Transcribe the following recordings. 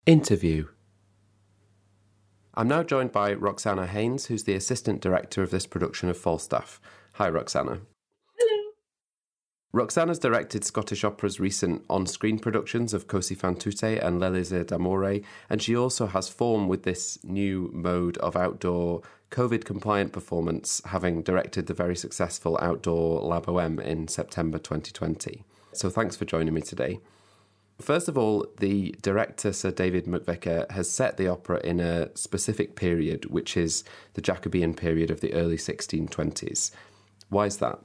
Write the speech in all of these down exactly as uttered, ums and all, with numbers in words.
Interview. I'm now joined by Roxana Haynes, who's the assistant director of this production of Falstaff. Hi, Roxana. Hello. Roxana's directed Scottish Opera's recent on-screen productions of Così fan tutte and L'Elisir d'Amore, and she also has form with this new mode of outdoor COVID-compliant performance, having directed the very successful outdoor La Bohème in September twenty twenty. So thanks for joining me today. First of all, the director, Sir David Macvicar, has set the opera in a specific period, which is the Jacobean period of the early sixteen twenties. Why is that?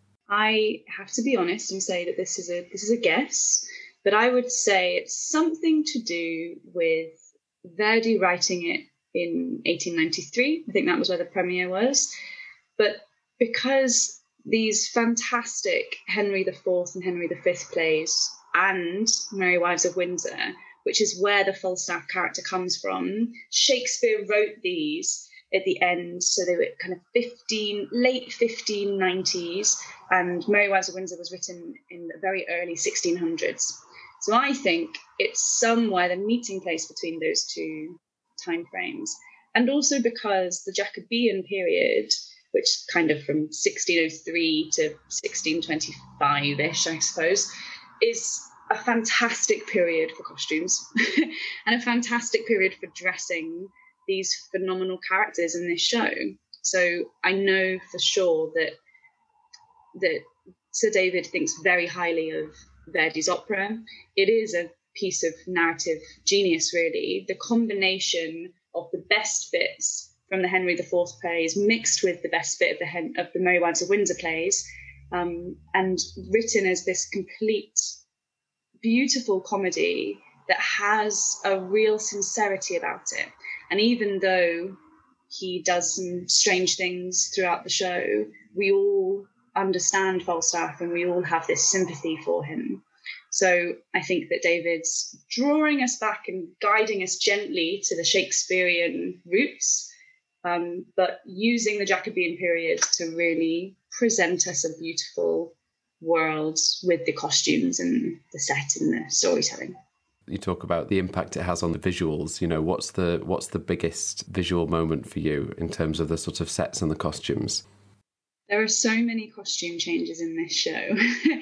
I have to be honest and say that this is a this is a guess, but I would say it's something to do with Verdi writing it in eighteen ninety-three. I think that was where the premiere was. But because these fantastic Henry the Fourth and Henry the Fifth plays and Merry Wives of Windsor, which is where the Falstaff character comes from, Shakespeare wrote these at the end, so they were kind of fifteen, late fifteen nineties, and Merry Wives of Windsor was written in the very early sixteen hundreds. So I think it's somewhere the meeting place between those two time frames. And also because the Jacobean period, which kind of from sixteen oh three to sixteen twenty-five-ish, I suppose, is a fantastic period for costumes and a fantastic period for dressing these phenomenal characters in this show. So I know for sure that that Sir David thinks very highly of Verdi's opera. It is a piece of narrative genius, really. The combination of the best bits from the Henry the Fourth plays mixed with the best bit of the Hen- of the Merry Wives of Windsor plays, um, and written as this complete, beautiful comedy that has a real sincerity about it. And even though he does some strange things throughout the show, we all understand Falstaff and we all have this sympathy for him. So I think that David's drawing us back and guiding us gently to the Shakespearean roots, um, but using the Jacobean period to really present us a beautiful world with the costumes and the set and the storytelling. You talk about the impact it has on the visuals. You know, what's the what's the biggest visual moment for you in terms of the sort of sets and the costumes? There are so many costume changes in this show.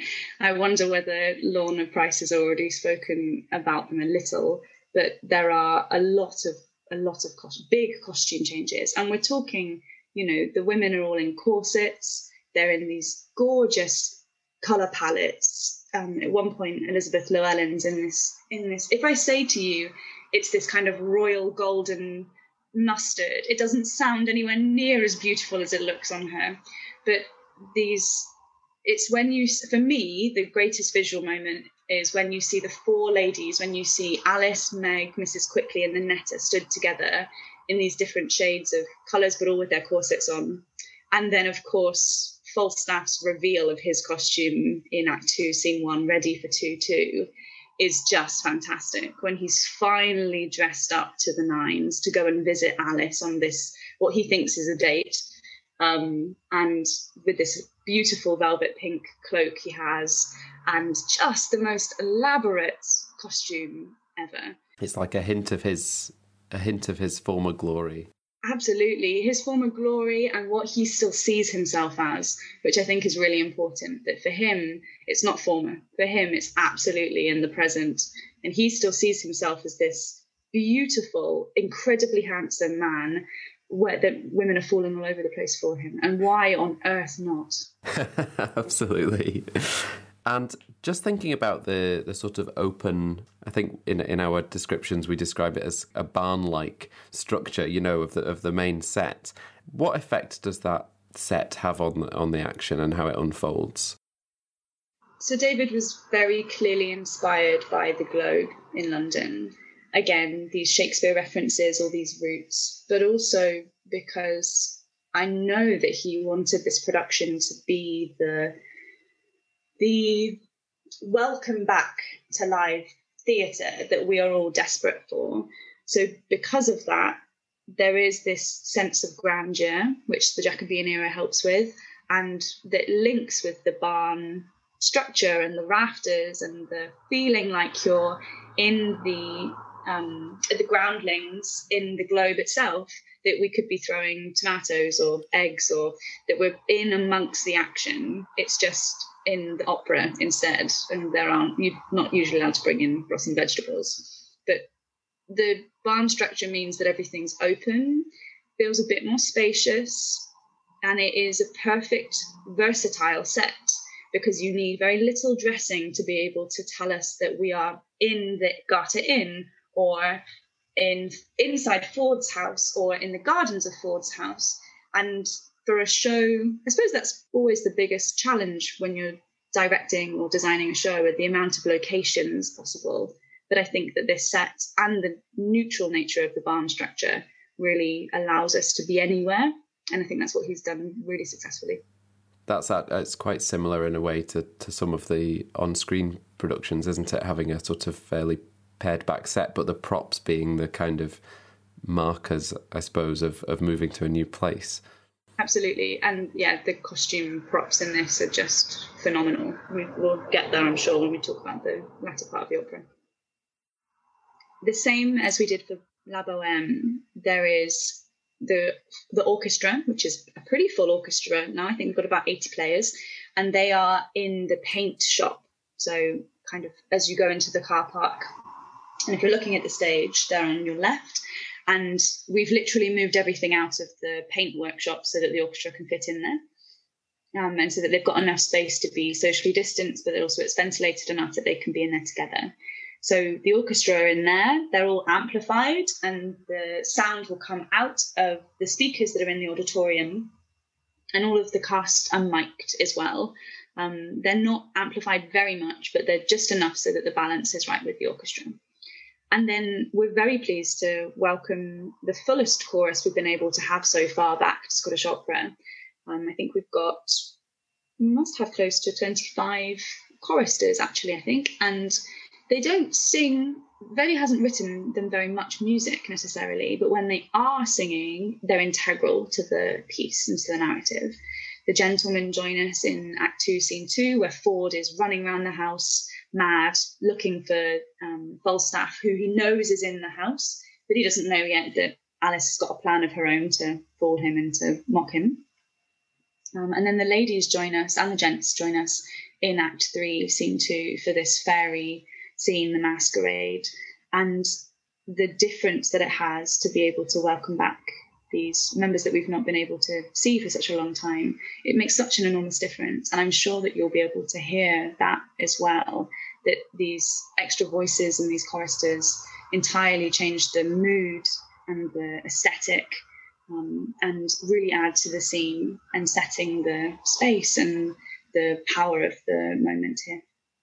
I wonder whether Lorna Price has already spoken about them a little, but there are a lot of a lot of cost- big costume changes. And we're talking, you know, the women are all in corsets. They're in these gorgeous colour palettes. Um, at one point, Elizabeth Llewellyn's in this, in this. If I say to you, it's this kind of royal golden mustard, it doesn't sound anywhere near as beautiful as it looks on her. But these, it's when you, for me, the greatest visual moment is when you see the four ladies, when you see Alice, Meg, Missus Quickly, and the Netta stood together in these different shades of colours, but all with their corsets on. And then, of course, Falstaff's reveal of his costume in Act Two, Scene One, ready for two two, is just fantastic. When he's finally dressed up to the nines to go and visit Alice on this, what he thinks is a date, um, and with this beautiful velvet pink cloak he has, and just the most elaborate costume ever. It's like a hint of his a hint of his former glory. Absolutely. His former glory and what he still sees himself as, which I think is really important, that for him, it's not former. For him, it's absolutely in the present. And he still sees himself as this beautiful, incredibly handsome man where that women are falling all over the place for him. And why on earth not? Absolutely. And just thinking about the, the sort of open, I think in in our descriptions we describe it as a barn-like structure, you know, of the of the main set. What effect does that set have on on the action and how it unfolds? So David was very clearly inspired by the Globe in London. Again, these Shakespeare references, all these roots, but also because I know that he wanted this production to be the the welcome back to live theatre that we are all desperate for. So because of that, there is this sense of grandeur, which the Jacobean era helps with, and that links with the barn structure and the rafters and the feeling like you're in the um, the groundlings in the globe itself, that we could be throwing tomatoes or eggs, or that we're in amongst the action. It's just in the opera instead, and there aren't, you're not usually allowed to bring in rotting vegetables. But the barn structure means that everything's open, feels a bit more spacious, and it is a perfect versatile set, because you need very little dressing to be able to tell us that we are in the Garter Inn, or in inside Ford's house, or in the gardens of Ford's house. And for a show, I suppose that's always the biggest challenge when you're directing or designing a show, with the amount of locations possible. But I think that this set and the neutral nature of the barn structure really allows us to be anywhere. And I think that's what he's done really successfully. That's that. It's quite similar in a way to, to some of the on-screen productions, isn't it? Having a sort of fairly pared back set, but the props being the kind of markers, I suppose, of, of moving to a new place. Absolutely. And yeah, the costume props in this are just phenomenal. We, we'll get there, I'm sure, when we talk about the latter part of the opera. The same as we did for La Bohème, there is the the orchestra, which is a pretty full orchestra now. I think we've got about eighty players, and they are in the paint shop. So kind of as you go into the car park, and if you're looking at the stage, they're on your left. And we've literally moved everything out of the paint workshop so that the orchestra can fit in there. Um, and so that they've got enough space to be socially distanced, but also it's ventilated enough that they can be in there together. So the orchestra are in there, they're all amplified, and the sound will come out of the speakers that are in the auditorium, and all of the cast are mic'd as well. Um, they're not amplified very much, but they're just enough so that the balance is right with the orchestra. And then we're very pleased to welcome the fullest chorus we've been able to have so far back to Scottish Opera. Um, I think we've got, we must have close to twenty-five choristers, actually, I think, and they don't sing. Verdi hasn't written them very much music necessarily, but when they are singing, they're integral to the piece and to the narrative. The gentlemen join us in Act Two, Scene Two, where Ford is running around the house mad, looking for um, Falstaff, who he knows is in the house, but he doesn't know yet that Alice has got a plan of her own to fool him and to mock him. Um, and then the ladies join us, and the gents join us in Act Three, Scene Two, for this fairy scene, the masquerade, and the difference that it has to be able to welcome back these members that we've not been able to see for such a long time. It makes such an enormous difference. And I'm sure that you'll be able to hear that as well, that these extra voices and these choristers entirely change the mood and the aesthetic, um, and really add to the scene and setting the space and the power of the moment here.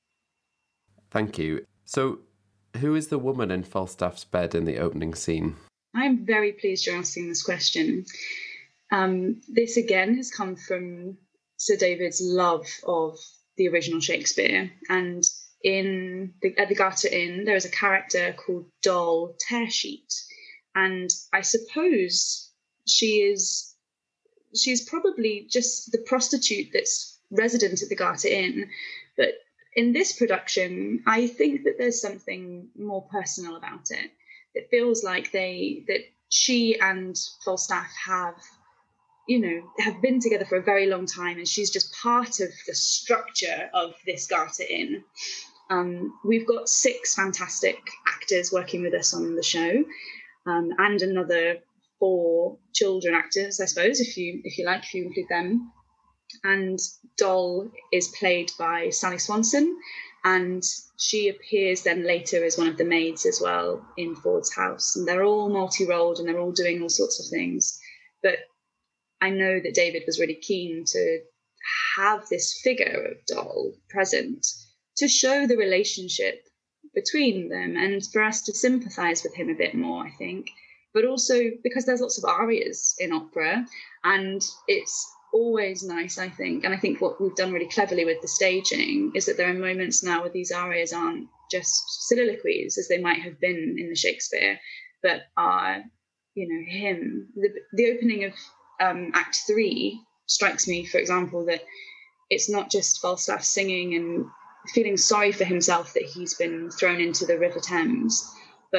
Thank you. So, who is the woman in Falstaff's bed in the opening scene? I'm very pleased you're asking this question. Um, this again has come from Sir David's love of the original Shakespeare. And in the, at the Garter Inn, there is a character called Doll Tearsheet. And I suppose she is she's probably just the prostitute that's resident at the Garter Inn. But in this production, I think that there's something more personal about it. It feels like they that she and Falstaff have, you know, have been together for a very long time, and she's just part of the structure of this Garter Inn. Um, we've got six fantastic actors working with us on the show, um, and another four children actors, I suppose, if you if you like, if you include them. And Doll is played by Sally Swanson, and she appears then later as one of the maids as well in Ford's house. And they're all multi-rolled and they're all doing all sorts of things. But I know that David was really keen to have this figure of Doll present to show the relationship between them and for us to sympathise with him a bit more, I think. But also because there's lots of arias in opera, and it's always nice, I think, and I think what we've done really cleverly with the staging is that there are moments now where these arias aren't just soliloquies as they might have been in the Shakespeare, but are, you know, him. The, the opening of um, Act Three strikes me, for example, that it's not just Falstaff singing and feeling sorry for himself that he's been thrown into the River Thames, but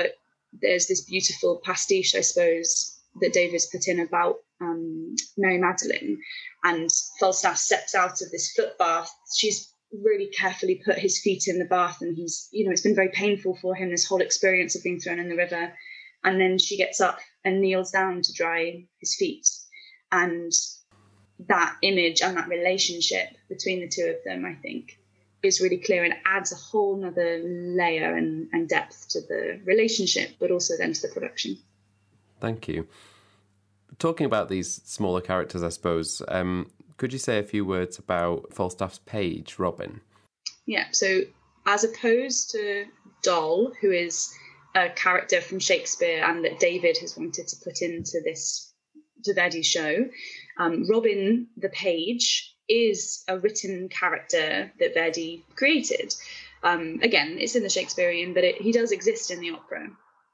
there's this beautiful pastiche, I suppose, that David's put in about um, Mary Magdalene, and Falstaff steps out of this foot bath. She's really carefully put his feet in the bath, and he's, you know, it's been very painful for him, this whole experience of being thrown in the river. And then she gets up and kneels down to dry his feet. And that image and that relationship between the two of them, I think, is really clear and adds a whole nother layer and, and depth to the relationship, but also then to the production. Thank you. Talking about these smaller characters, I suppose, um, could you say a few words about Falstaff's page, Robin? Yeah, so as opposed to Doll, who is a character from Shakespeare and that David has wanted to put into this, to Verdi's show, um, Robin the page is a written character that Verdi created. Um, again, it's in the Shakespearean, but it, he does exist in the opera.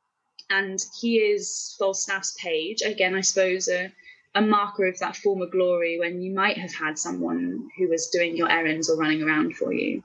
And he is Falstaff's page. Again, I suppose a, a marker of that former glory when you might have had someone who was doing your errands or running around for you.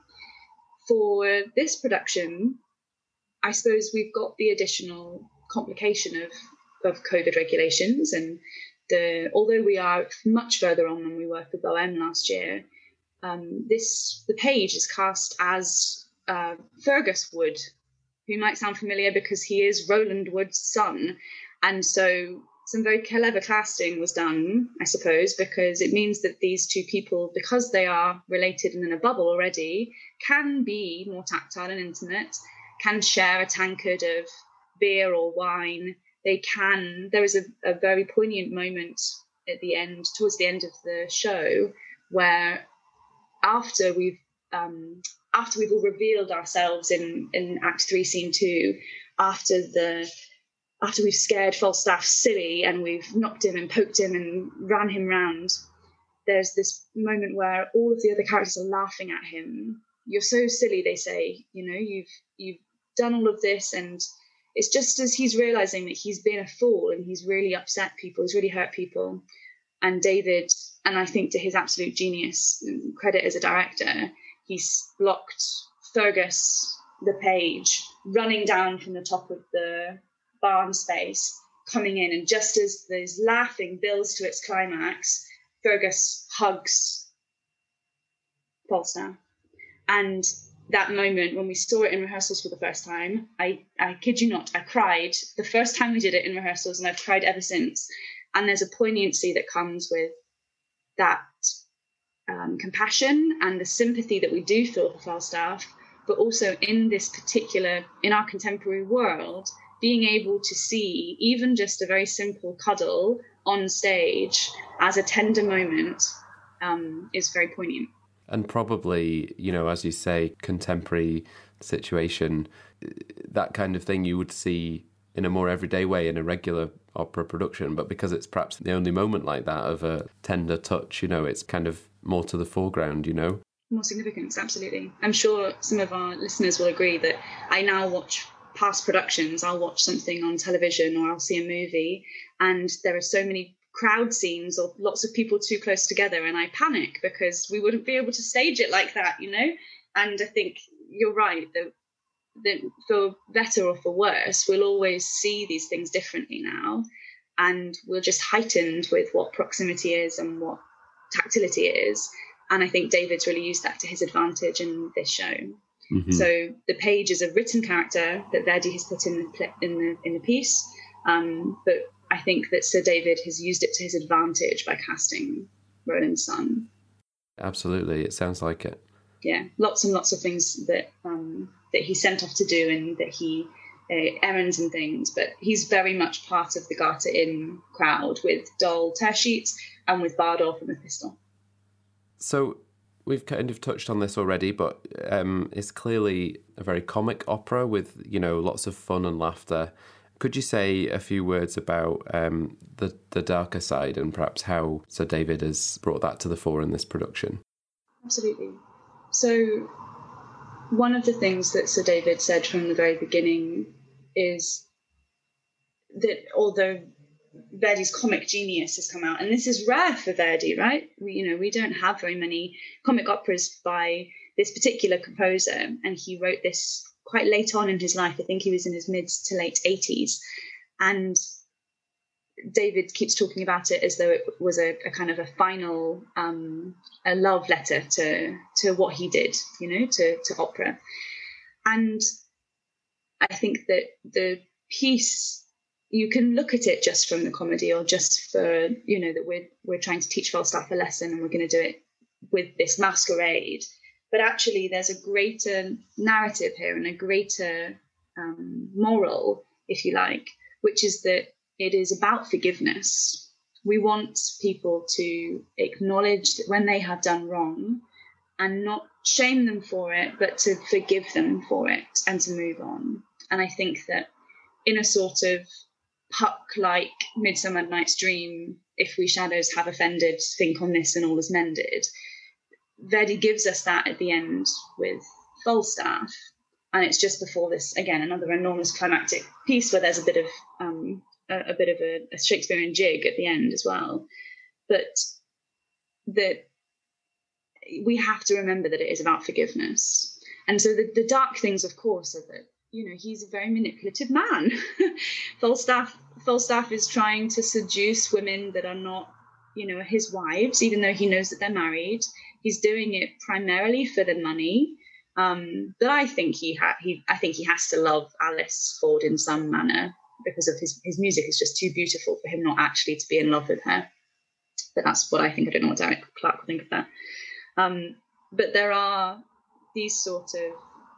For this production, I suppose we've got the additional complication of, of COVID regulations, and the although we are much further on than we were for Bohème last year, um, this the page is cast as uh, Fergus Wood, who might sound familiar because he is Roland Wood's son, and so some very clever casting was done, I suppose, because it means that these two people, because they are related and in a bubble already, can be more tactile and intimate, can share a tankard of beer or wine. They can, there is a, a very poignant moment at the end, towards the end of the show, where after we've um, after we've all revealed ourselves in, in Act Three, Scene Two, after the after we've scared Falstaff silly and we've knocked him and poked him and ran him round, there's this moment where all of the other characters are laughing at him. You're so silly, they say, you know, you've you've done all of this, and it's just as he's realizing that he's been a fool and he's really upset people, he's really hurt people. And David, and I think to his absolute genius and credit as a director, he's blocked Fergus, the page, running down from the top of the barn space, coming in, and just as this laughing builds to its climax, Fergus hugs Falstaff. And that moment, when we saw it in rehearsals for the first time, I, I kid you not, I cried the first time we did it in rehearsals, and I've cried ever since. And there's a poignancy that comes with that um, compassion and the sympathy that we do feel for Falstaff, but also in this particular, in our contemporary world, being able to see even just a very simple cuddle on stage as a tender moment um, is very poignant. And probably, you know, as you say, contemporary situation, that kind of thing you would see in a more everyday way in a regular opera production. But because it's perhaps the only moment like that of a tender touch, you know, it's kind of more to the foreground, you know? More significance, absolutely. I'm sure some of our listeners will agree that I now watch past productions. I'll watch something on television or I'll see a movie, and there are so many crowd scenes or lots of people too close together, and I panic because we wouldn't be able to stage it like that, you know? And I think you're right, that, that for better or for worse, we'll always see these things differently now, and we're just heightened with what proximity is and what tactility is. And I think David's really used that to his advantage in this show. Mm-hmm. So the page is a written character that Verdi has put in the in the in the piece, um, but I think that Sir David has used it to his advantage by casting Roland's son. Absolutely, it sounds like it. Yeah, lots and lots of things that um, that he sent off to do, and that he uh, errands and things. But he's very much part of the Garter Inn crowd with Doll Tersheet and with Bardolph and with Pistol. So we've kind of touched on this already, but um, it's clearly a very comic opera with, you know, lots of fun and laughter. Could you say a few words about um, the, the darker side and perhaps how Sir David has brought that to the fore in this production? Absolutely. So one of the things that Sir David said from the very beginning is that although Verdi's comic genius has come out, and this is rare for Verdi, right? We, you know, we don't have very many comic operas by this particular composer, and he wrote this quite late on in his life. I think he was in his mid to late eighties. And David keeps talking about it as though it was a, a kind of a final um, a love letter to to what he did, you know, to, to opera. And I think that the piece, you can look at it just from the comedy, or just for, you know, that we're we're trying to teach Falstaff a lesson and we're going to do it with this masquerade. But actually, there's a greater narrative here and a greater um, moral, if you like, which is that it is about forgiveness. We want people to acknowledge that when they have done wrong and not shame them for it, but to forgive them for it and to move on. And I think that in a sort of Puck-like Midsummer Night's Dream, if we shadows have offended, think on this and all is mended, Verdi gives us that at the end with Falstaff. And it's just before this, again, another enormous climactic piece where there's a bit of um, a, a bit of a, a Shakespearean jig at the end as well. But that we have to remember that it is about forgiveness. And so the, the dark things, of course, are that, you know, he's a very manipulative man. Falstaff, Falstaff is trying to seduce women that are not, you know, his wives, even though he knows that they're married. He's doing it primarily for the money. Um, but I think he ha- he I think he has to love Alice Ford in some manner, because of his his music is just too beautiful for him not actually to be in love with her. But that's what I think. I don't know what Derek Clark will think of that. Um, but there are these sort of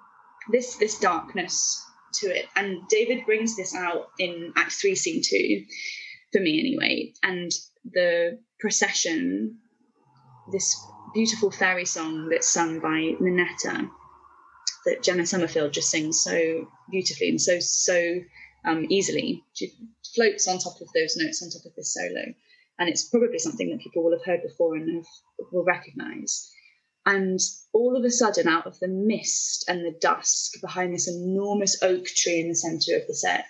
this this darkness to it, and David brings this out in Act Three, Scene Two, for me anyway. And the procession, this beautiful fairy song that's sung by Minetta, that Gemma Summerfield just sings so beautifully and so so um, easily. She floats on top of those notes, on top of this solo, and it's probably something that people will have heard before and have, will recognise. And all of a sudden, out of the mist and the dusk behind this enormous oak tree in the centre of the set,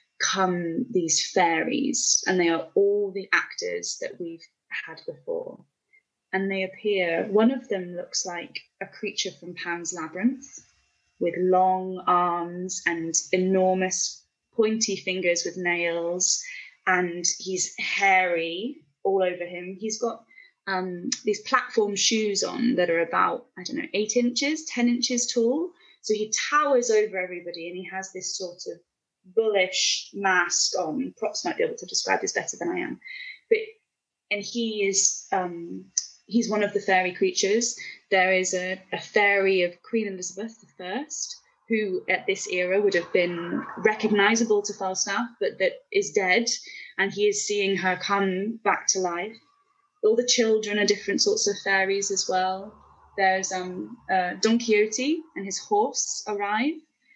come these fairies, and they are all the actors that we've had before. And they appear, one of them looks like a creature from Pan's Labyrinth, with long arms and enormous pointy fingers with nails, and he's hairy all over him. He's got um, these platform shoes on that are about, I don't know, eight inches, ten inches tall. So he towers over everybody, and he has this sort of bullish mask on. Props might be able to describe this better than I am. But and he is um, he's one of the fairy creatures. There is a, a fairy of Queen Elizabeth the First, who at this era would have been recognisable to Falstaff, but that is dead, and he is seeing her come back to life. All the children are different sorts of fairies as well. There's um, uh, Don Quixote and his horse arrive,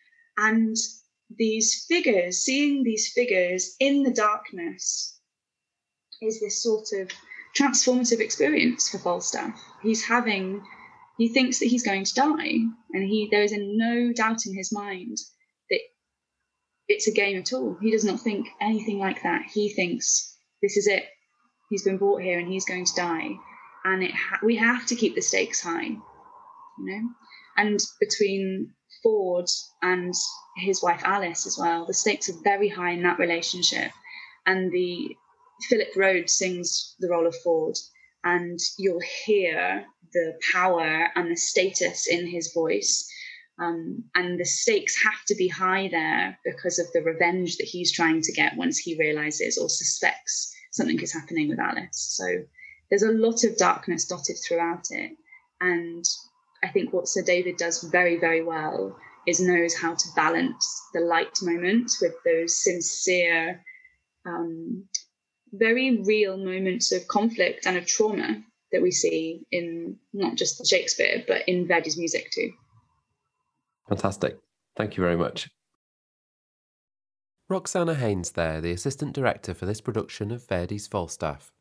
and these figures, seeing these figures in the darkness, is this sort of transformative experience for Falstaff. He's having, he thinks that he's going to die, and he there is no doubt in his mind that it's a game at all. He does not think anything like that. He thinks this is it. He's been brought here and he's going to die, and it ha- we have to keep the stakes high, you know. And between Ford and his wife Alice as well, the stakes are very high in that relationship. And the Philip Rhodes sings the role of Ford, and you'll hear the power and the status in his voice. Um, and the stakes have to be high there because of the revenge that he's trying to get once he realizes or suspects something is happening with Alice. So there's a lot of darkness dotted throughout it. And I think what Sir David does very, very well is knows how to balance the light moment with those sincere, um, very real moments of conflict and of trauma that we see in not just Shakespeare, but in Verdi's music too. Fantastic. Thank you very much. Roxana Haynes there, the Assistant Director for this production of Verdi's Falstaff.